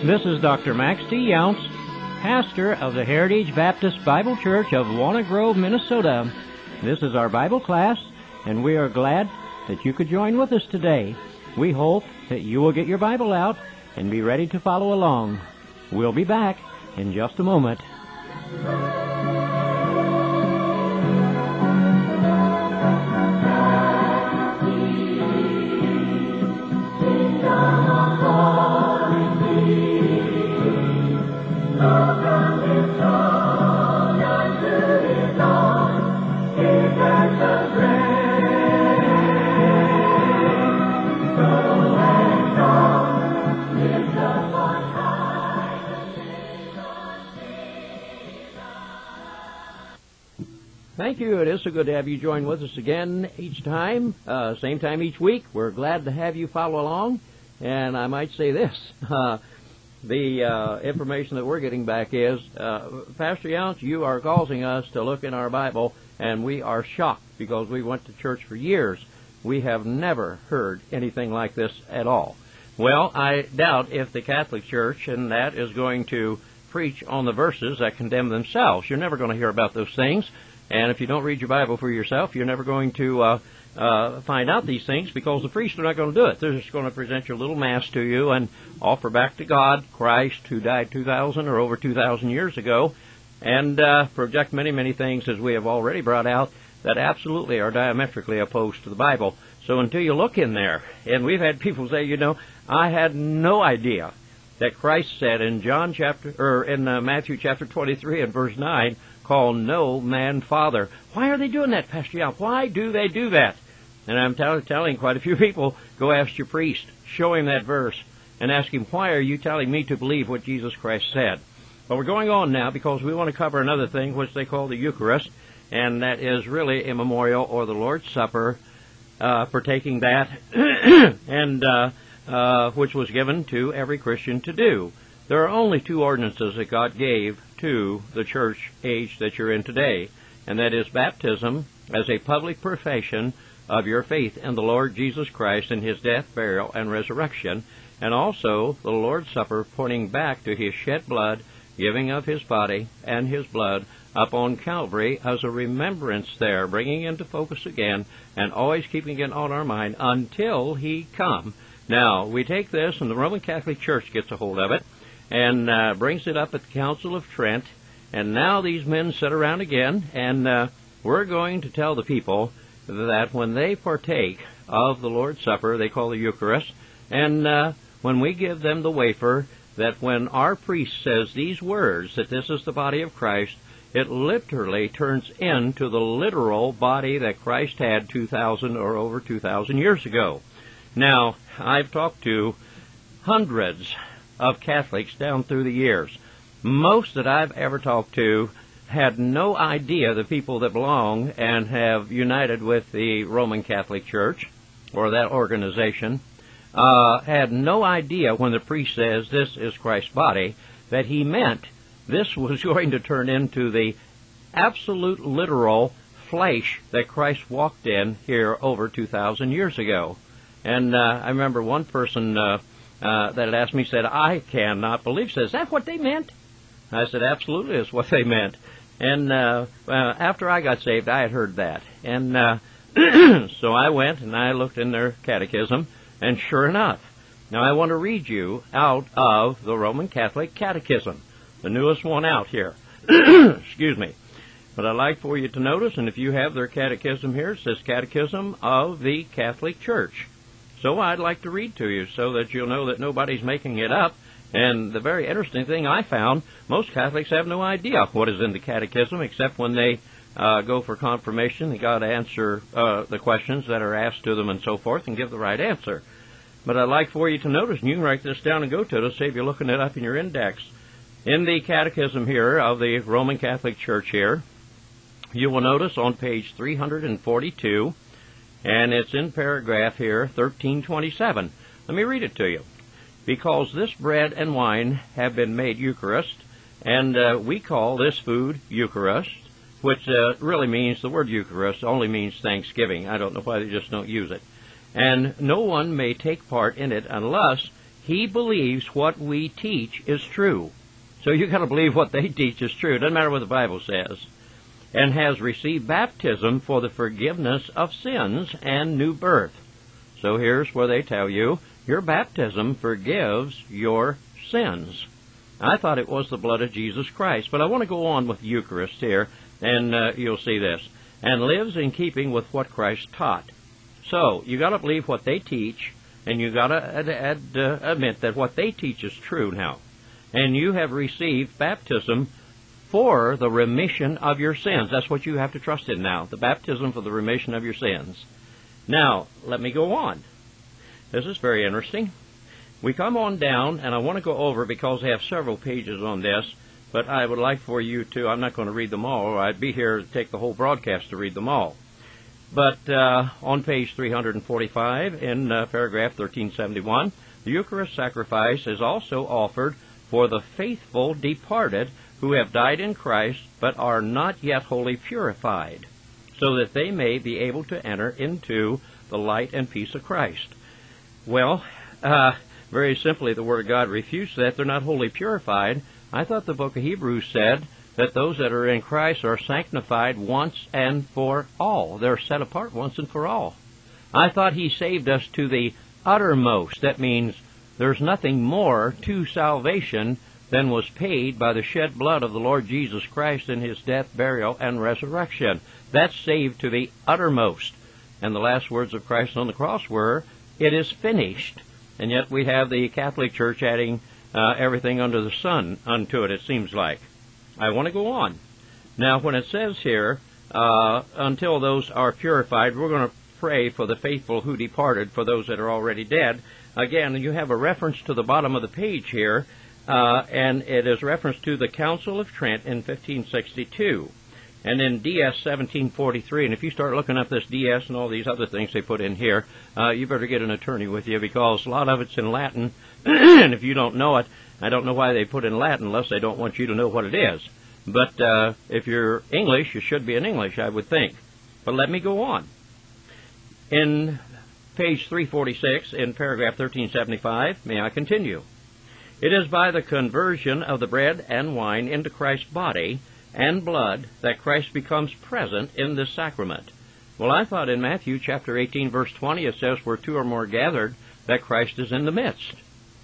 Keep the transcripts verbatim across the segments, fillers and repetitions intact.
This is Doctor Max T. Younts, pastor of the Heritage Baptist Bible Church of Walnut Grove, Minnesota. This is our Bible class, and we are glad that you could join with us today. We hope that you will get your Bible out and be ready to follow along. We'll be back in just a moment. Thank you. It is so good to have you join with us again each time, uh, same time each week. We're glad to have you follow along. And I might say this, uh, the uh, information that we're getting back is, uh, Pastor Younts, you are causing us to look in our Bible, and we are shocked because we went to church for years. We have never heard anything like this at all. Well, I doubt if the Catholic Church and that is going to preach on the verses that condemn themselves. You're never going to hear about those things. And if you don't read your Bible for yourself, you're never going to uh, uh, find out these things because the priests are not going to do it. They're just going to present your little mass to you and offer back to God Christ, who died two thousand or over two thousand years ago, and uh, project many, many things, as we have already brought out, that absolutely are diametrically opposed to the Bible. So until you look in there, and we've had people say, you know, I had no idea that Christ said in John chapter or in uh, Matthew chapter twenty-three and verse nine, call no man father. Why are they doing that, Pastor Young? Why do they do that? And I'm t- telling quite a few people, go ask your priest, show him that verse, and ask him, why are you telling me to believe what Jesus Christ said? But we're going on now because we want to cover another thing, which they call the Eucharist, and that is really a memorial or the Lord's Supper, uh, partaking that, and uh, uh, which was given to every Christian to do. There are only two ordinances that God gave to the church age that you're in today, and that is baptism as a public profession of your faith in the Lord Jesus Christ and His death, burial, and resurrection, and also the Lord's Supper pointing back to His shed blood, giving of His body and His blood up on Calvary as a remembrance there, bringing into focus again and always keeping it on our mind until He come. Now, we take this, and the Roman Catholic Church gets a hold of it, and uh, brings it up at the Council of Trent, and now these men sit around again, and uh, we're going to tell the people that when they partake of the Lord's Supper, they call the Eucharist, and uh, when we give them the wafer, that when our priest says these words, that this is the body of Christ, it literally turns into the literal body that Christ had two thousand or over two thousand years ago. Now, I've talked to hundreds of Catholics down through the years. Most that I've ever talked to had no idea, the people that belong and have united with the Roman Catholic Church, or that organization, uh, had no idea when the priest says this is Christ's body, that he meant this was going to turn into the absolute literal flesh that Christ walked in here over two thousand years ago. And uh, I remember one person uh, Uh, that had asked me, said, I cannot believe, says, is that what they meant? I said, absolutely is what they meant. And uh, uh, after I got saved, I had heard that. And uh, so I went and I looked in their catechism, and sure enough. Now I want to read you out of the Roman Catholic Catechism, the newest one out here. Excuse me. But I'd like for you to notice, and if you have their catechism here, it says Catechism of the Catholic Church. So I'd like to read to you so that you'll know that nobody's making it up. And the very interesting thing I found, most Catholics have no idea what is in the catechism, except when they uh, go for confirmation. They got to answer uh, the questions that are asked to them and so forth and give the right answer. But I'd like for you to notice, and you can write this down and go to it to save you looking it up in your index. In the catechism here of the Roman Catholic Church here, you will notice on page three hundred forty-two, and it's in paragraph here, thirteen twenty-seven. Let me read it to you. Because this bread and wine have been made Eucharist, and uh, we call this food Eucharist, which uh, really means, the word Eucharist only means Thanksgiving. I don't know why they just don't use it. And no one may take part in it unless he believes what we teach is true. So you've got to believe what they teach is true. It doesn't matter what the Bible says. And has received baptism for the forgiveness of sins and new birth. So here's where they tell you, your baptism forgives your sins. I thought it was the blood of Jesus Christ, but I want to go on with the Eucharist here, and uh, you'll see this. And lives in keeping with what Christ taught. So, you got to believe what they teach, and you got to ad- ad- uh, admit that what they teach is true now. And you have received baptism for the remission of your sins. That's what you have to trust in now, the baptism for the remission of your sins. Now, let me go on. This is very interesting. We come on down, and I want to go over, because I have several pages on this, but I would like for you to, I'm not going to read them all, or I'd be here to take the whole broadcast to read them all. But uh, on page three forty-five, in uh, paragraph thirteen seventy-one, the Eucharist sacrifice is also offered for the faithful departed who have died in Christ, but are not yet wholly purified, so that they may be able to enter into the light and peace of Christ. Well, uh, very simply, the Word of God refutes that. They're not wholly purified. I thought the book of Hebrews said that those that are in Christ are sanctified once and for all. They're set apart once and for all. I thought He saved us to the uttermost. That means there's nothing more to salvation than was paid by the shed blood of the Lord Jesus Christ in His death, burial, and resurrection. That's saved to the uttermost. And the last words of Christ on the cross were, "It is finished." And yet we have the Catholic Church adding uh, everything under the sun unto it, it seems like. I want to go on. Now, when it says here, uh, until those are purified, we're going to pray for the faithful who departed, for those that are already dead. Again, you have a reference to the bottom of the page here, uh, and it is reference to the Council of Trent in fifteen sixty-two. And in D S seventeen forty-three, and if you start looking up this D S and all these other things they put in here, uh, you better get an attorney with you, because a lot of it's in Latin, and if you don't know it, I don't know why they put in Latin unless they don't want you to know what it is. But uh, if you're English, you should be in English, I would think. But let me go on. In page three forty-six, in paragraph thirteen seventy-five, may I continue? It is by the conversion of the bread and wine into Christ's body and blood that Christ becomes present in this sacrament. Well, I thought in Matthew chapter eighteen, verse twenty, it says, where two or more gathered, that Christ is in the midst.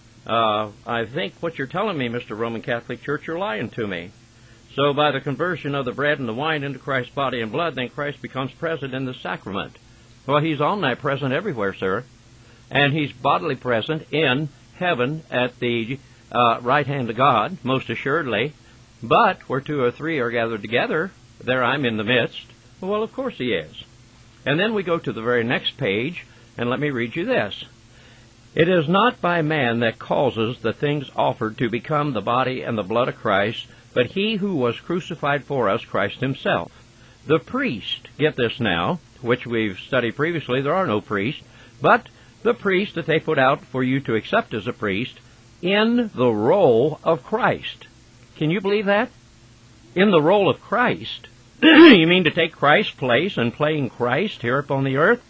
Uh, I think what you're telling me, Mister Roman Catholic Church, you're lying to me. So by the conversion of the bread and the wine into Christ's body and blood, then Christ becomes present in the sacrament. Well, He's omnipresent everywhere, sir. And He's bodily present in heaven at the uh, right hand of God, most assuredly. But where two or three are gathered together, there I'm in the midst. Well, of course He is. And then we go to the very next page, and let me read you this. It is not by man that causes the things offered to become the body and the blood of Christ, but He who was crucified for us, Christ Himself. The priest, get this now, which we've studied previously, there are no priests, but the priest that they put out for you to accept as a priest, in the role of Christ. Can you believe that? In the role of Christ. You mean to take Christ's place and playing Christ here upon the earth?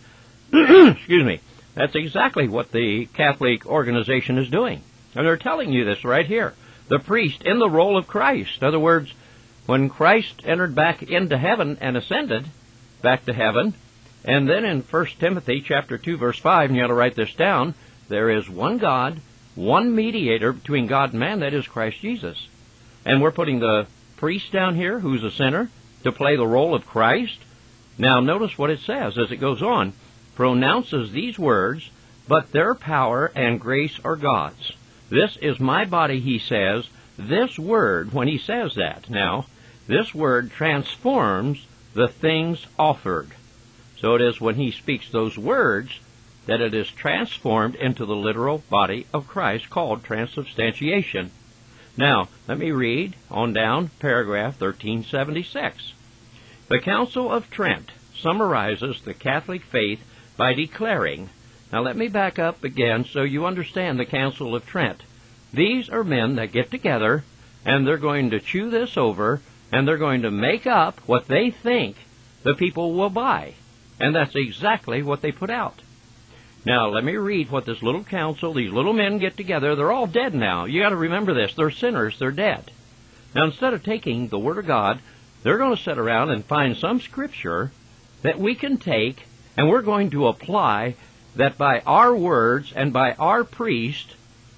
Excuse me. That's exactly what the Catholic organization is doing. And they're telling you this right here. The priest in the role of Christ. In other words, when Christ entered back into heaven and ascended back to heaven, and then in First Timothy chapter two, verse five, and you ought to write this down, there is one God, one mediator between God and man, that is Christ Jesus. And we're putting the priest down here, who's a sinner, to play the role of Christ. Now notice what it says as it goes on. Pronounces these words, but their power and grace are God's. This is my body, He says. This word, when He says that, now, this word transforms the things offered. So it is when He speaks those words that it is transformed into the literal body of Christ, called transubstantiation. Now, let me read on down paragraph thirteen seventy-six. The Council of Trent summarizes the Catholic faith by declaring, now let me back up again so you understand the Council of Trent. These are men that get together, and they're going to chew this over, and they're going to make up what they think the people will buy. And that's exactly what they put out. Now, let me read what this little council, these little men get together. They're all dead now. You got to remember this. They're sinners. They're dead. Now, instead of taking the Word of God, they're going to sit around and find some Scripture that we can take, and we're going to apply that by our words and by our priest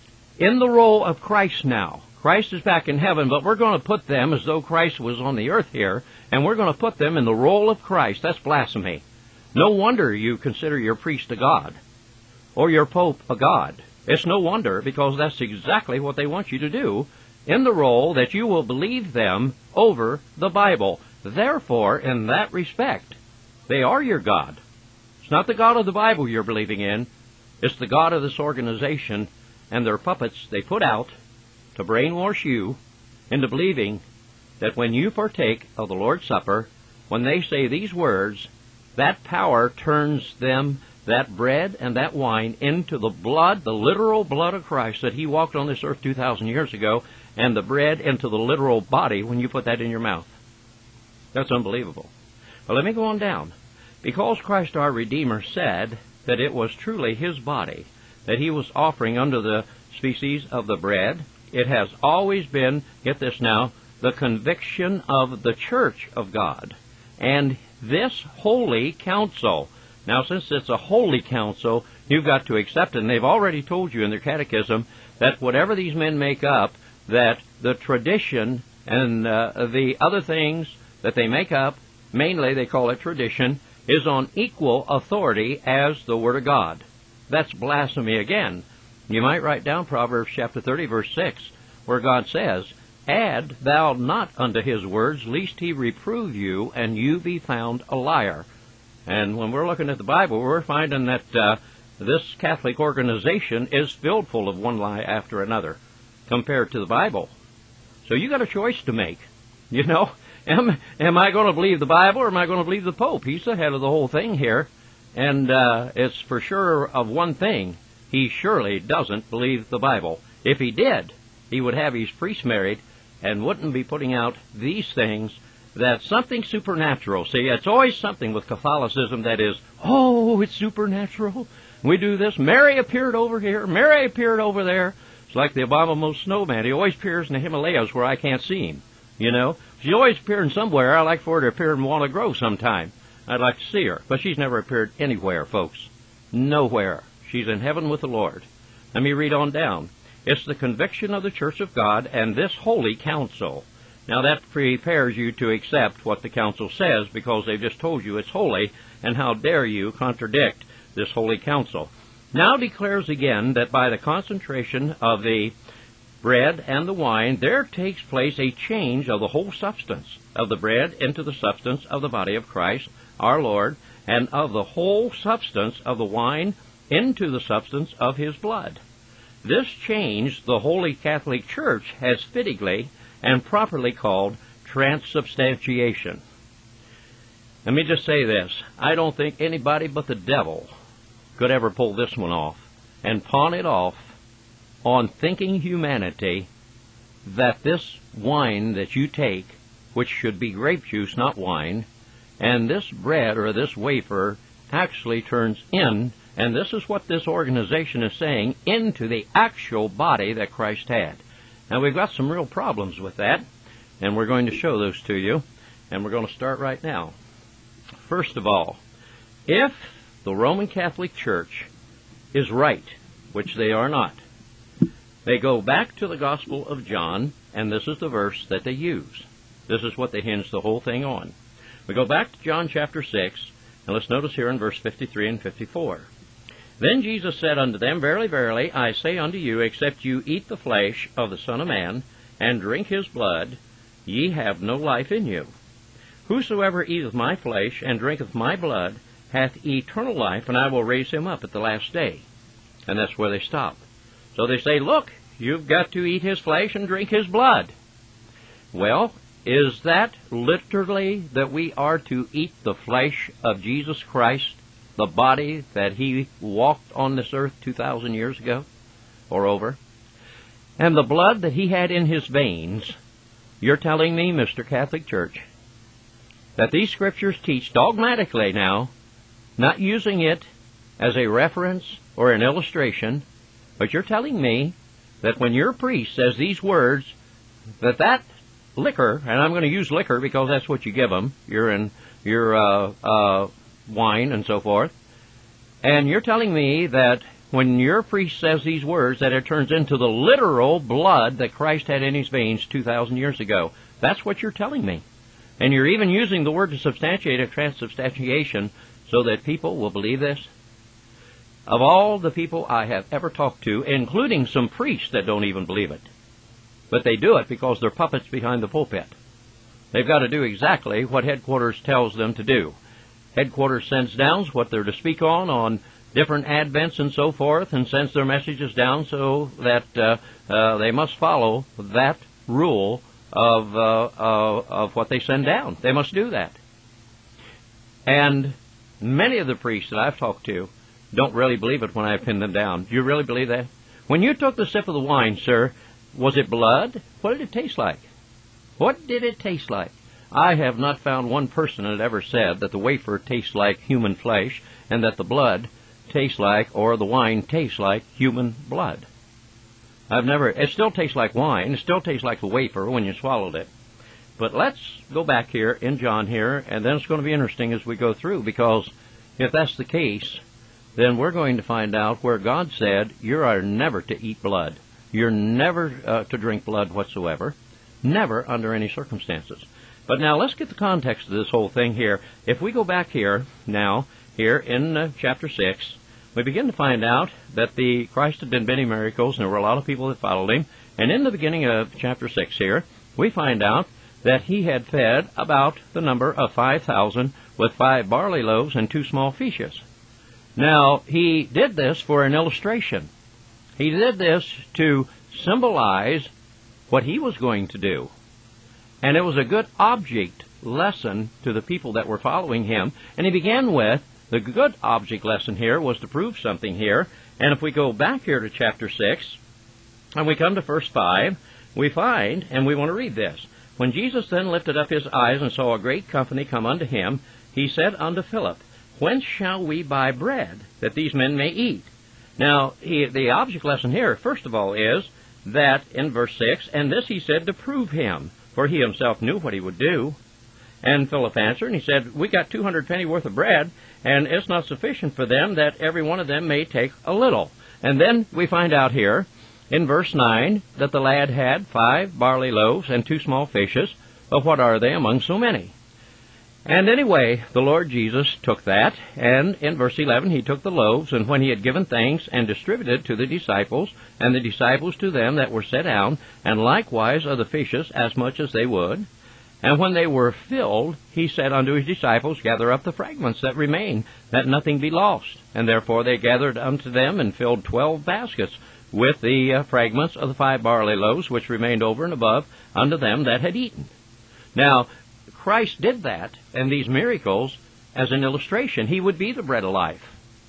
in the role of Christ now. Christ is back in heaven, but we're going to put them as though Christ was on the earth here, and we're going to put them in the role of Christ. That's blasphemy. No wonder you consider your priest a god, or your pope a god. It's no wonder, because that's exactly what they want you to do, in the role that you will believe them over the Bible. Therefore, in that respect, they are your God. It's not the God of the Bible you're believing in. It's the God of this organization and their puppets they put out to brainwash you into believing that when you partake of the Lord's Supper, when they say these words, that power turns them, that bread and that wine, into the blood, the literal blood of Christ, that He walked on this earth two thousand years ago, and the bread into the literal body when you put that in your mouth. That's unbelievable. But let me go on down. Because Christ our Redeemer said that it was truly His body that He was offering under the species of the bread, it has always been, get this now, the conviction of the church of God. And this holy council, now since it's a holy council, you've got to accept it. And they've already told you in their catechism that whatever these men make up, that the tradition and uh, the other things that they make up, mainly they call it tradition, is on equal authority as the Word of God. That's blasphemy again. You might write down Proverbs chapter thirty, verse six, where God says, "Add thou not unto His words, lest He reprove you, and you be found a liar." And when we're looking at the Bible, we're finding that uh, this Catholic organization is filled full of one lie after another compared to the Bible. So you got a choice to make. You know, am, am I going to believe the Bible, or am I going to believe the Pope? He's the head of the whole thing here. And uh, it's for sure of one thing. He surely doesn't believe the Bible. If he did, he would have his priests married and wouldn't be putting out these things. That's something supernatural. See, it's always something with Catholicism that is, oh, it's supernatural. We do this. Mary appeared over here. Mary appeared over there. It's like the abominable snowman. He always appears in the Himalayas where I can't see him. You know, she's always appearing somewhere. I like for her to appear in Walnut Grove sometime. I'd like to see her. But she's never appeared anywhere, folks. Nowhere. She's in heaven with the Lord. Let me read on down. It's the conviction of the Church of God and this holy council. Now that prepares you to accept what the council says, because they've just told you it's holy, and how dare you contradict this holy council. Now declares again that by the concentration of the bread and the wine, there takes place a change of the whole substance of the bread into the substance of the body of Christ, our Lord, and of the whole substance of the wine into the substance of His blood. This change the Holy Catholic Church has fittingly and properly called transubstantiation. Let me just say this. I don't think anybody but the devil could ever pull this one off and pawn it off on thinking humanity that this wine that you take, which should be grape juice, not wine, and this bread or this wafer actually turns in, and this is what this organization is saying, into the actual body that Christ had. Now, we've got some real problems with that, and we're going to show those to you, and we're going to start right now. First of all, if the Roman Catholic Church is right, which they are not, they go back to the Gospel of John, and this is the verse that they use. This is what they hinge the whole thing on. We go back to John chapter six, and let's notice here in verse fifty-three and fifty-four. Then Jesus said unto them, Verily, verily, I say unto you, except you eat the flesh of the Son of Man, and drink His blood, ye have no life in you. Whosoever eateth my flesh, and drinketh my blood, hath eternal life, and I will raise him up at the last day. And that's where they stop. So they say, look, you've got to eat His flesh and drink His blood. Well, is that literally that we are to eat the flesh of Jesus Christ, the body that He walked on this earth two thousand years ago or over, and the blood that He had in His veins? You're telling me, Mister Catholic Church, that these Scriptures teach dogmatically now, not using it as a reference or an illustration, but you're telling me that when your priest says these words, that that liquor, and I'm going to use liquor because that's what you give them, you're in your uh, uh, wine and so forth, and you're telling me that when your priest says these words, that it turns into the literal blood that Christ had in his veins two thousand years ago. That's what you're telling me. And you're even using the word to substantiate a transubstantiation so that people will believe this. Of all the people I have ever talked to, including some priests that don't even believe it, but they do it because they're puppets behind the pulpit. They've got to do exactly what headquarters tells them to do. Headquarters sends down what they're to speak on, on different advents and so forth, and sends their messages down so that uh, uh, they must follow that rule of, uh, uh, of what they send down. They must do that. And many of the priests that I've talked to don't really believe it when I pin them down. Do you really believe that? When you took the sip of the wine, sir, was it blood? What did it taste like? What did it taste like? I have not found one person that ever said that the wafer tastes like human flesh and that the blood tastes like, or the wine tastes like, human blood. I've never, it still tastes like wine. It still tastes like the wafer when you swallowed it. But let's go back here in John here, and then it's going to be interesting as we go through, because if that's the case, then we're going to find out where God said, you are never to eat blood. You're never uh, to drink blood whatsoever. Never under any circumstances. But now let's get the context of this whole thing here. If we go back here now, here in uh, chapter six, we begin to find out that the Christ had done many miracles, and there were a lot of people that followed him. And in the beginning of chapter six here, we find out that he had fed about the number of five thousand with five barley loaves and two small fishes. Now, he did this for an illustration. He did this to symbolize what he was going to do. And it was a good object lesson to the people that were following him. And he began with, the good object lesson here was to prove something here. And if we go back here to chapter six, and we come to verse five, we find, and we want to read this. When Jesus then lifted up his eyes and saw a great company come unto him, he said unto Philip, Whence shall we buy bread, that these men may eat? Now, he, the object lesson here, first of all, is that in verse six, and this he said to prove him, for he himself knew what he would do. And Philip answered, and he said, We got two hundred penny worth of bread, and it's not sufficient for them that every one of them may take a little. And then we find out here, in verse nine, that the lad had five barley loaves and two small fishes. But what are they among so many? And anyway, the Lord Jesus took that, and in verse eleven he took the loaves, and when he had given thanks, and distributed to the disciples, and the disciples to them that were set down, and likewise of the fishes as much as they would. And when they were filled, he said unto his disciples, Gather up the fragments that remain, that nothing be lost. And therefore they gathered unto them, and filled twelve baskets with the uh, fragments of the five barley loaves, which remained over and above unto them that had eaten. Now, Christ did that, and these miracles, as an illustration. He would be the bread of life.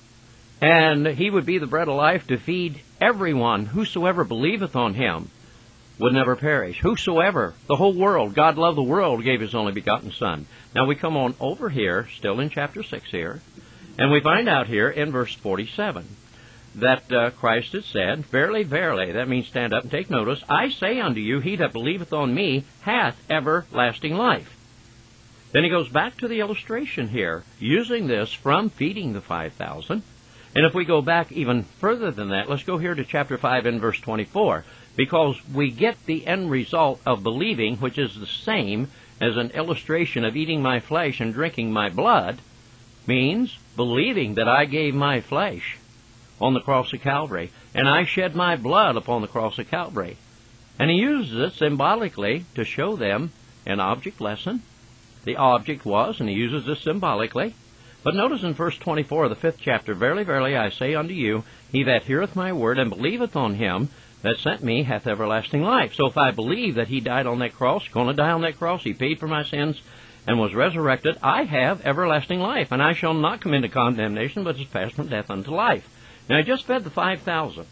And he would be the bread of life to feed everyone, whosoever believeth on him would never perish. Whosoever, the whole world, God loved the world, gave his only begotten Son. Now we come on over here, still in chapter six here, and we find out here in verse forty-seven that uh, Christ had said, Verily, verily, that means stand up and take notice, I say unto you, he that believeth on me hath everlasting life. Then he goes back to the illustration here, using this from feeding the five thousand. And if we go back even further than that, let's go here to chapter five and verse twenty-four, because we get the end result of believing, which is the same as an illustration of eating my flesh and drinking my blood, means believing that I gave my flesh on the cross of Calvary, and I shed my blood upon the cross of Calvary. And he uses it symbolically to show them an object lesson. The object was, and he uses this symbolically. But notice in verse twenty-four of the fifth chapter, Verily, verily, I say unto you, he that heareth my word and believeth on him that sent me hath everlasting life. So if I believe that he died on that cross, going to die on that cross, he paid for my sins, and was resurrected, I have everlasting life, and I shall not come into condemnation, but is passed from death unto life. Now, I just fed the five thousand.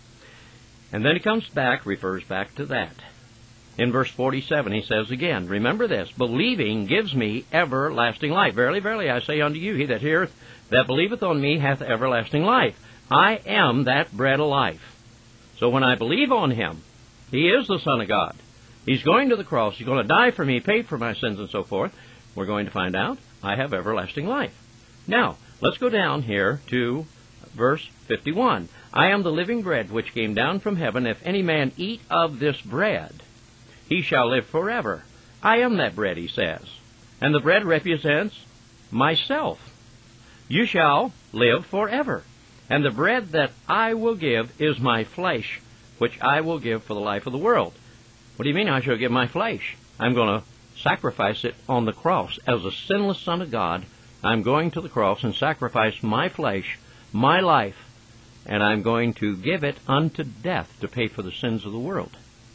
And then he comes back, refers back to that. In verse forty-seven, he says again, Remember this, believing gives me everlasting life. Verily, verily, I say unto you, he that heareth that believeth on me hath everlasting life. I am that bread of life. So when I believe on him, he is the Son of God. He's going to the cross. He's going to die for me, paid for my sins and so forth. We're going to find out I have everlasting life. Now, let's go down here to verse fifty-one. I am the living bread which came down from heaven. If any man eat of this bread, he shall live forever. I am that bread, he says. And the bread represents myself. You shall live forever. And the bread that I will give is my flesh, which I will give for the life of the world. What do you mean I shall give my flesh? I'm going to sacrifice it on the cross. As a sinless Son of God, I'm going to the cross and sacrifice my flesh, my life, and I'm going to give it unto death to pay for the sins of the world.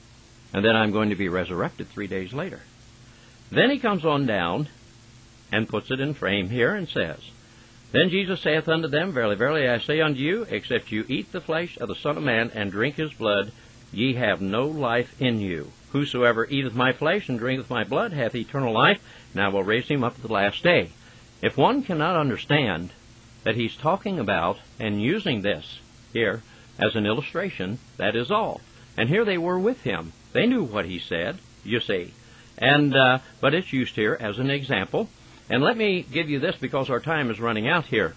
And then I'm going to be resurrected three days later. Then he comes on down and puts it in frame here and says, Then Jesus saith unto them, Verily, verily, I say unto you, except you eat the flesh of the Son of Man and drink his blood, ye have no life in you. Whosoever eateth my flesh and drinketh my blood hath eternal life, and I will raise him up at the last day. If one cannot understand that he's talking about and using this here as an illustration, that is all. And here they were with him. They knew what he said, you see. And uh, but it's used here as an example. And let me give you this because our time is running out here.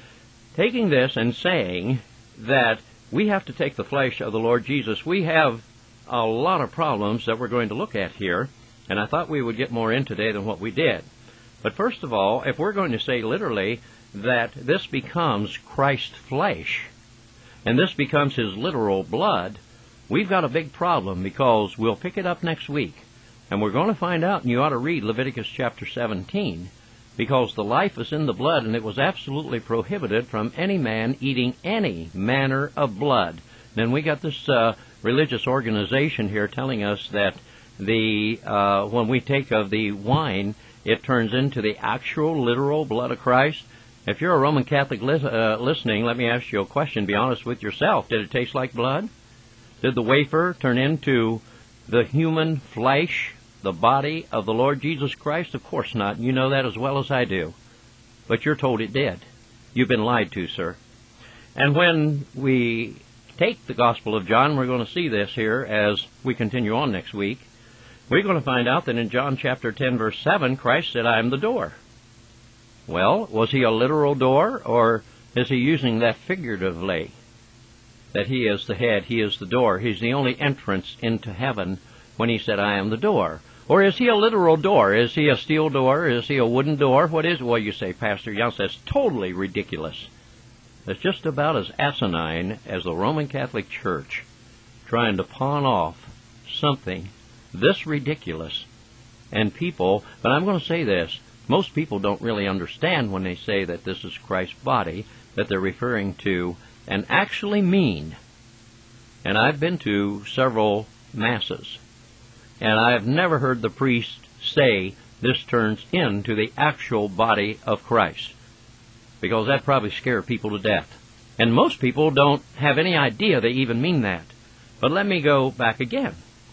Taking this and saying that we have to take the flesh of the Lord Jesus, we have a lot of problems that we're going to look at here, and I thought we would get more in today than what we did. But first of all, if we're going to say literally that this becomes Christ's flesh, and this becomes his literal blood, we've got a big problem because we'll pick it up next week. And we're going to find out, and you ought to read Leviticus chapter seventeen, because the life is in the blood, and it was absolutely prohibited from any man eating any manner of blood. Then we got this uh, religious organization here telling us that the uh, when we take of the wine, it turns into the actual literal blood of Christ. If you're a Roman Catholic li- uh, listening, let me ask you a question. Be honest with yourself. Did it taste like blood? Did the wafer turn into the human flesh, the body of the Lord Jesus Christ? Of course not. You know that as well as I do. But you're told it did. You've been lied to, sir. And when we take the Gospel of John, we're going to see this here as we continue on next week. We're going to find out that in John chapter ten, verse seven, Christ said, I am the door. Well, was he a literal door, or is he using that figuratively? That he is the head, he is the door, he's the only entrance into heaven when he said, I am the door. Or is he a literal door? Is he a steel door? Is he a wooden door? What is it? Well, you say, Pastor Young, that's totally ridiculous. It's just about as asinine as the Roman Catholic Church trying to pawn off something this ridiculous. And people, but I'm going to say this, most people don't really understand when they say that this is Christ's body, that they're referring to and actually mean. And I've been to several masses, and I've never heard the priest say this turns into the actual body of Christ, because that probably scared people to death. And most people don't have any idea they even mean that. But let me go back again.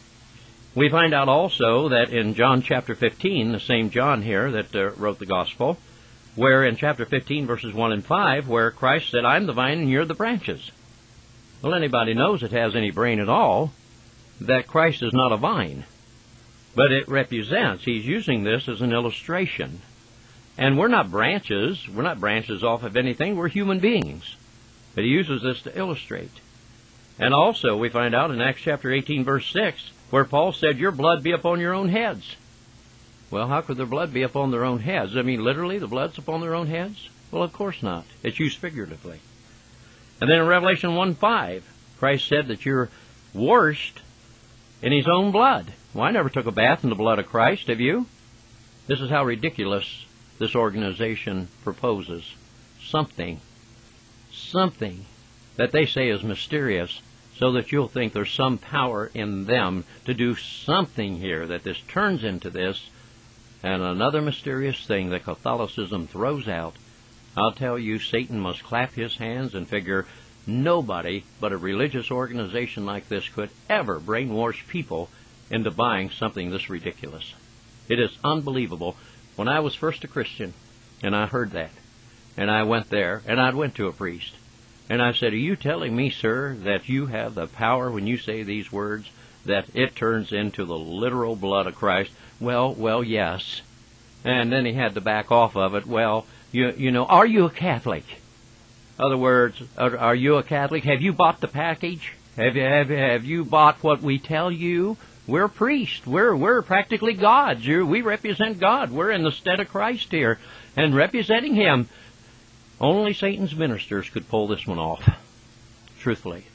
We find out also that in John chapter fifteen, the same John here that uh, wrote the Gospel, where in chapter fifteen, verses one and five, where Christ said, I'm the vine and you're the branches. Well, anybody knows it has any brain at all that Christ is not a vine. But it represents, he's using this as an illustration. And we're not branches. We're not branches off of anything. We're human beings. But he uses this to illustrate. And also we find out in Acts chapter eighteen, verse six, where Paul said, your blood be upon your own heads. Well, how could their blood be upon their own heads? I mean, literally, the blood's upon their own heads? Well, of course not. It's used figuratively. And then in Revelation one five, Christ said that you're washed in his own blood. Well, I never took a bath in the blood of Christ, have you? This is how ridiculous this organization proposes. Something, something that they say is mysterious, so that you'll think there's some power in them to do something here, that this turns into this. And another mysterious thing that Catholicism throws out, I'll tell you, Satan must clap his hands and figure nobody but a religious organization like this could ever brainwash people into buying something this ridiculous. It is unbelievable. When I was first a Christian, and I heard that, And I went there, and I went to a priest. And I said, are you telling me, sir, that you have the power when you say these words, that it turns into the literal blood of Christ? Well, well, yes. And then he had to back off of it. Well, you, you know, are you a Catholic? Other words, are, are you a Catholic? Have you bought the package? Have you, have, have you bought what we tell you? We're priests. We're, we're practically gods. You're, we represent God. We're in the stead of Christ here and representing Him. Only Satan's ministers could pull this one off, truthfully.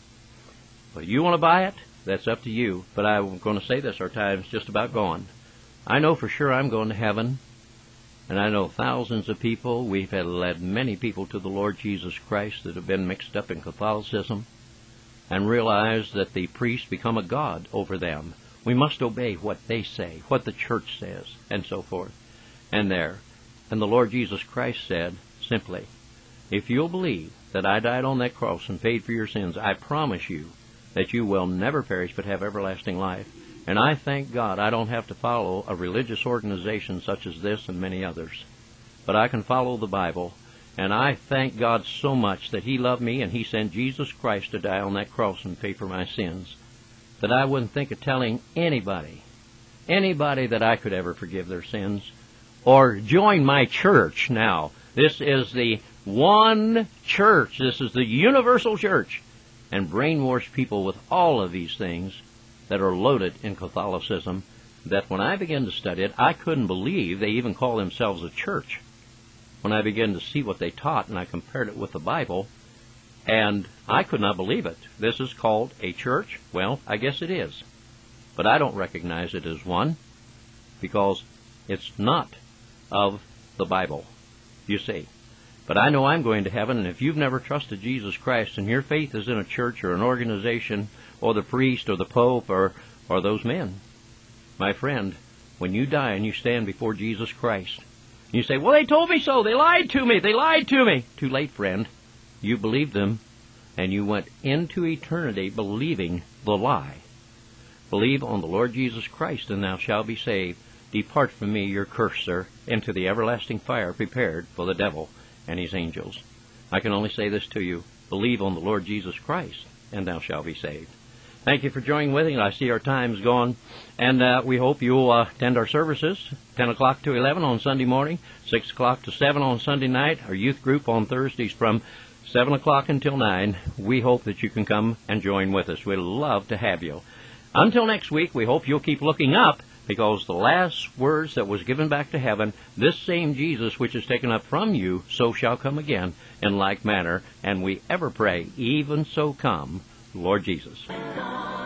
But you want to buy it? That's up to you. But I'm going to say this, our time's just about gone. I know for sure I'm going to heaven, and I know thousands of people. We've had led many people to the Lord Jesus Christ that have been mixed up in Catholicism and realized that the priests become a god over them. We must obey what they say, what the church says, and so forth. And there. And the Lord Jesus Christ said, simply, if you'll believe that I died on that cross and paid for your sins, I promise you that you will never perish but have everlasting life. And I thank God I don't have to follow a religious organization such as this and many others. But I can follow the Bible. And I thank God so much that He loved me and He sent Jesus Christ to die on that cross and pay for my sins, that I wouldn't think of telling anybody, anybody that I could ever forgive their sins or join my church now. This is the one church. This is the universal church. And brainwash people with all of these things that are loaded in Catholicism, that when I began to study it, I couldn't believe they even call themselves a church. When I began to see what they taught, and I compared it with the Bible, and I could not believe it. This is called a church? Well, I guess it is. But I don't recognize it as one, because it's not of the Bible, you see. But I know I'm going to heaven, and if you've never trusted Jesus Christ, and your faith is in a church or an organization, or the priest or the pope or, or those men, my friend, when you die and you stand before Jesus Christ, you say, well, they told me so. They lied to me. They lied to me. Too late, friend. You believed them, and you went into eternity believing the lie. Believe on the Lord Jesus Christ, and thou shalt be saved. Depart from me, your curse, sir, into the everlasting fire prepared for the devil and his angels. I can only say this to you. Believe on the Lord Jesus Christ, and thou shalt be saved. Thank you for joining with me. I see our time's gone, and uh, we hope you'll uh, attend our services, ten o'clock to eleven on Sunday morning, six o'clock to seven on Sunday night, our youth group on Thursdays from seven o'clock until nine. We hope that you can come and join with us. We'd love to have you. Until next week, we hope you'll keep looking up, because the last words that was given back to heaven, this same Jesus which is taken up from you, so shall come again in like manner. And we ever pray, even so come, Lord Jesus.